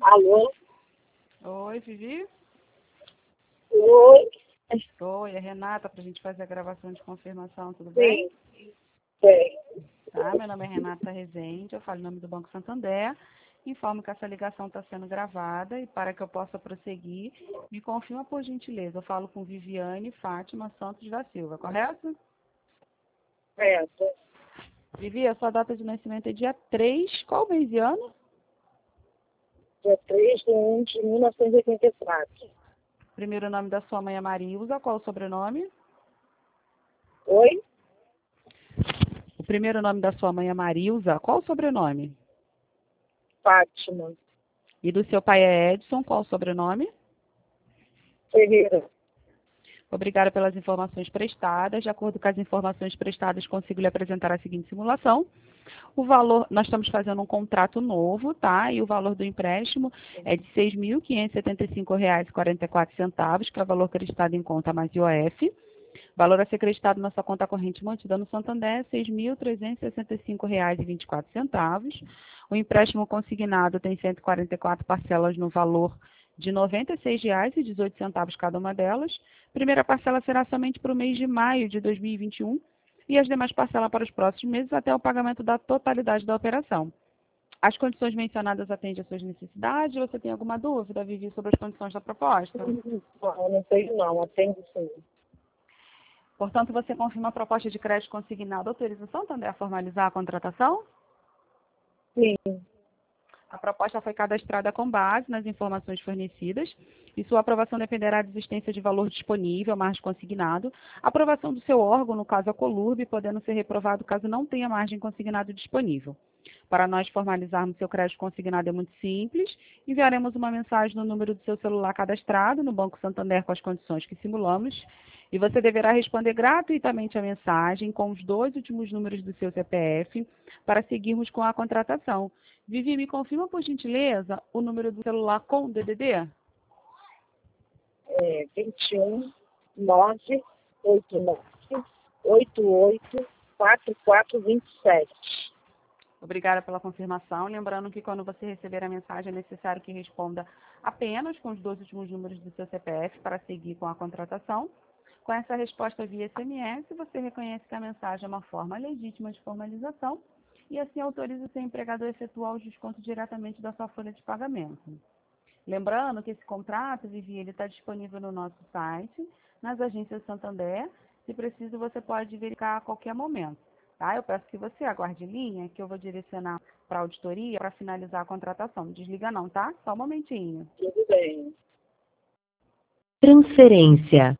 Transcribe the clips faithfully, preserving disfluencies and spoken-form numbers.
Alô? Oi, Vivi? Oi? Oi, é Renata, para a gente fazer a gravação de confirmação, tudo Sim. bem? Sim. Tá, meu nome é Renata Rezende, eu falo em nome do Banco Santander. Informo que essa ligação está sendo gravada e para que eu possa prosseguir, me confirma por gentileza. Eu falo com Viviane Fátima Santos da Silva, correto? Certo. Vivi, a sua data de nascimento é dia três, qual mês e ano? Dia três de um de mil novecentos e oitenta e quatro. Primeiro nome da sua mãe é Marilza, qual o sobrenome? Oi? O primeiro nome da sua mãe é Marilza, qual o sobrenome? Fátima E do seu pai é Edson, qual o sobrenome? Ferreira. Obrigada pelas informações prestadas. De acordo com as informações prestadas, consigo lhe apresentar a seguinte simulação. O valor, nós estamos fazendo um contrato novo, tá? E o valor do empréstimo é de seis mil quinhentos e setenta e cinco reais e quarenta e quatro centavos, que é o valor acreditado em conta mais I O F. Valor a ser acreditado na sua conta corrente mantida no Santander, seis mil trezentos e sessenta e cinco reais e vinte e quatro centavos. O empréstimo consignado tem cento e quarenta e quatro parcelas no valor de noventa e seis reais e dezoito centavos cada uma delas. Primeira parcela será somente para o mês de maio de dois mil e vinte e um e as demais parcelas para os próximos meses até o pagamento da totalidade da operação. As condições mencionadas atendem às suas necessidades? Você tem alguma dúvida, Vivi, sobre as condições da proposta? Não, não tenho não, atendo sim. Portanto, você confirma a proposta de crédito consignado, autorização também a formalizar a contratação? Sim. A proposta foi cadastrada com base nas informações fornecidas e sua aprovação dependerá da existência de valor disponível, margem consignado, aprovação do seu órgão, no caso a Colurb, podendo ser reprovado caso não tenha margem consignado disponível. Para nós formalizarmos seu crédito consignado é muito simples, enviaremos uma mensagem no número do seu celular cadastrado no Banco Santander com as condições que simulamos e você deverá responder gratuitamente a mensagem com os dois últimos números do seu C P F para seguirmos com a contratação. Vivi, me confirma, por gentileza, o número do celular com o D D D? É vinte e um, nove, oito nove, oito oito, quatro quatro vinte e sete. Obrigada pela confirmação. Lembrando que quando você receber a mensagem é necessário que responda apenas com os dois últimos números do seu C P F para seguir com a contratação. Com essa resposta via S M S, você reconhece que a mensagem é uma forma legítima de formalização e assim autoriza o seu empregador a efetuar o desconto diretamente da sua folha de pagamento. Lembrando que esse contrato, Vivi, ele está disponível no nosso site, nas agências Santander. Se preciso, você pode verificar a qualquer momento. Tá? Eu peço que você aguarde em linha, que eu vou direcionar para a auditoria para finalizar a contratação. Não desliga não, tá? Só um momentinho. Tudo bem. Transferência.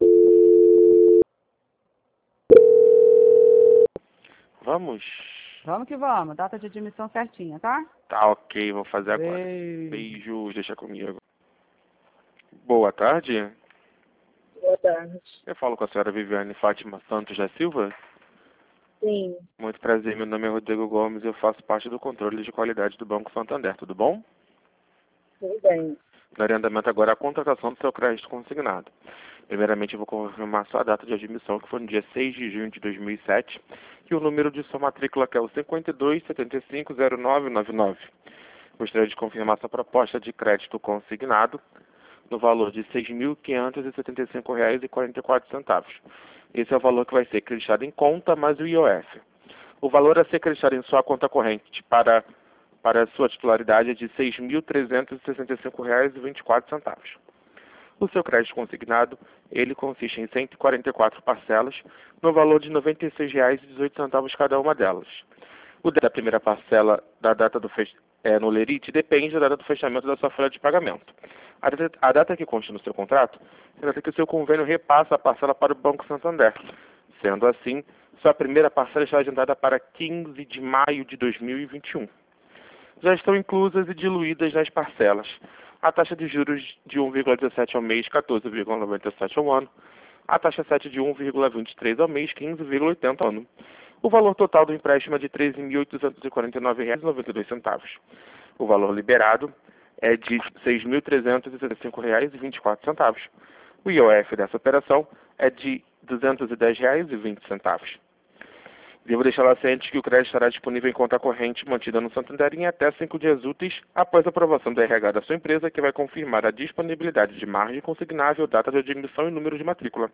Vamos? Vamos que vamos. Data de admissão certinha, tá? Tá ok, vou fazer agora. Beijo. Beijos, deixa comigo. Boa tarde. Boa tarde. Eu falo com a senhora Viviane Fátima Santos da Silva. Sim. Muito prazer, meu nome é Rodrigo Gomes e eu faço parte do controle de qualidade do Banco Santander, tudo bom? Tudo bem. Darei andamento agora à contratação do seu crédito consignado. Primeiramente, eu vou confirmar sua data de admissão, que foi no dia seis de junho de dois mil e sete, e o número de sua matrícula, que é o cinquenta e dois, setenta e cinco, zero nove nove nove. Gostaria de confirmar sua proposta de crédito consignado no valor de seis mil quinhentos e setenta e cinco reais e quarenta e quatro centavos. Esse é o valor que vai ser creditado em conta mais o I O F. O valor a ser creditado em sua conta corrente para, para a sua titularidade é de seis mil trezentos e sessenta e cinco reais e vinte e quatro centavos. O seu crédito consignado, ele consiste em cento e quarenta e quatro parcelas, no valor de noventa e seis reais e dezoito centavos cada uma delas. O da primeira parcela da data do fech... é, no Lerite depende da data do fechamento da sua folha de pagamento. A data, a data que consta no seu contrato é a data que o seu convênio repassa a parcela para o Banco Santander. Sendo assim, sua primeira parcela está adiantada para quinze de maio de dois mil e vinte e um. Já estão inclusas e diluídas nas parcelas a taxa de juros de um vírgula dezessete ao mês, quatorze vírgula noventa e sete ao ano, a taxa sete de um vírgula vinte e três ao mês, quinze vírgula oitenta ao ano. O valor total do empréstimo é de treze mil oitocentos e quarenta e nove reais e noventa e dois centavos. O valor liberado é de seis mil trezentos e setenta e cinco reais e vinte e quatro centavos. O I O F dessa operação é de duzentos e dez reais e vinte centavos. Devo deixá-la ciente que o crédito estará disponível em conta corrente mantida no Santander em até cinco dias úteis após a aprovação do R H da sua empresa, que vai confirmar a disponibilidade de margem consignável, data de admissão e número de matrícula.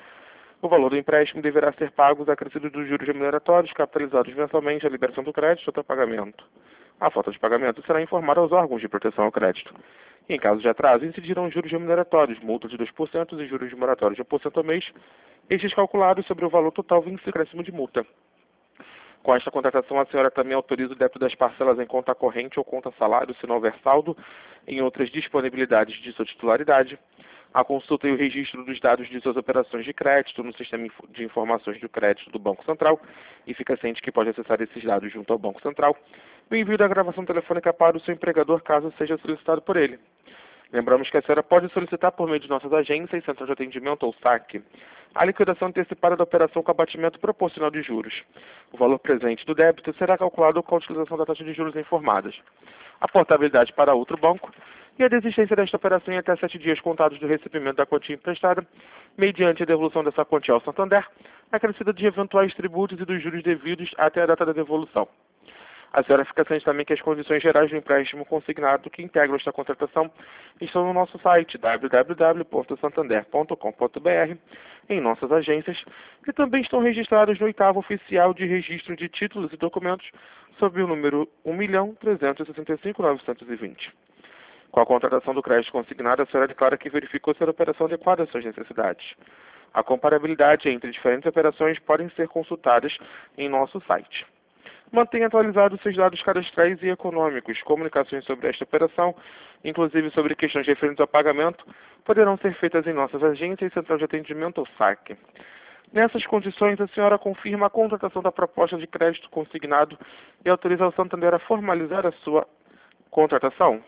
O valor do empréstimo deverá ser pago acrescido dos juros remuneratórios capitalizados mensalmente à liberação do crédito até pagamento. A falta de pagamento será informada aos órgãos de proteção ao crédito. Em caso de atraso, incidirão juros remuneratórios, multa de dois por cento e juros moratórios de um por cento ao mês, estes calculados sobre o valor total vinte acréscimo de multa. Com esta contratação, a senhora também autoriza o débito das parcelas em conta corrente ou conta salário, se não houver saldo, em outras disponibilidades de sua titularidade, a consulta e o registro dos dados de suas operações de crédito no sistema de informações do crédito do Banco Central, e fica ciente que pode acessar esses dados junto ao Banco Central, o envio da gravação telefônica para o seu empregador, caso seja solicitado por ele. Lembramos que a senhora pode solicitar por meio de nossas agências, centro de atendimento ou saque, a liquidação antecipada da operação com abatimento proporcional de juros. O valor presente do débito será calculado com a utilização da taxa de juros informadas, a portabilidade para outro banco e a desistência desta operação em até sete dias contados do recebimento da quantia emprestada, mediante a devolução dessa quantia ao Santander, acrescida de eventuais tributos e dos juros devidos até a data da devolução. A senhora fica ciente também que as condições gerais do empréstimo consignado que integram esta contratação estão no nosso site w w w ponto santander ponto com ponto b r, em nossas agências, e também estão registrados no oitavo oficial de registro de títulos e documentos sob o número um milhão trezentos e sessenta e cinco mil novecentos e vinte. Com a contratação do crédito consignado, a senhora declara que verificou ser a operação adequada às suas necessidades. A comparabilidade entre diferentes operações podem ser consultadas em nosso site. Mantenha atualizados seus dados cadastrais e econômicos. Comunicações sobre esta operação, inclusive sobre questões referentes ao pagamento, poderão ser feitas em nossas agências e central de atendimento ou saque. Nessas condições, a senhora confirma a contratação da proposta de crédito consignado e autoriza o Santander a formalizar a sua contratação?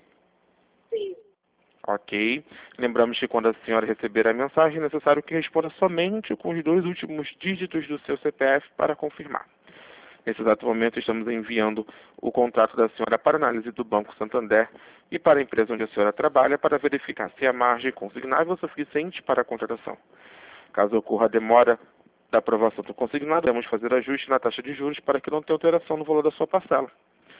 Sim. Ok. Lembramos que quando a senhora receber a mensagem, é necessário que responda somente com os dois últimos dígitos do seu C P F para confirmar. Nesse exato momento, estamos enviando o contrato da senhora para análise do Banco Santander e para a empresa onde a senhora trabalha para verificar se a margem consignável é suficiente para a contratação. Caso ocorra a demora da aprovação do consignado, devemos fazer ajuste na taxa de juros para que não tenha alteração no valor da sua parcela.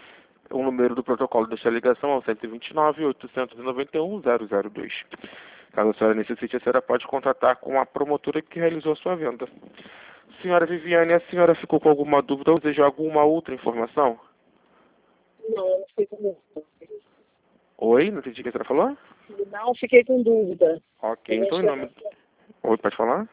O número do protocolo desta ligação é o cento e vinte e nove, oitocentos e noventa e um, zero zero dois. Caso a senhora necessite, a senhora pode contatar com a promotora que realizou a sua venda. Senhora Viviane, a senhora ficou com alguma dúvida ou deseja alguma outra informação? Não, não fiquei com dúvida. Oi, não entendi o que a senhora falou? Não fiquei com dúvida. Ok, então em nome... Oi, pode falar?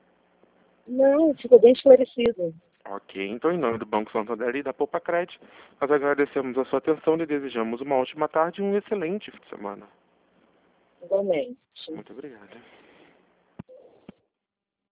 Não, ficou bem esclarecido. Ok, então em nome do Banco Santander e da Poupa Cred, nós agradecemos a sua atenção e desejamos uma ótima tarde e um excelente fim de semana. Igualmente. Muito obrigado.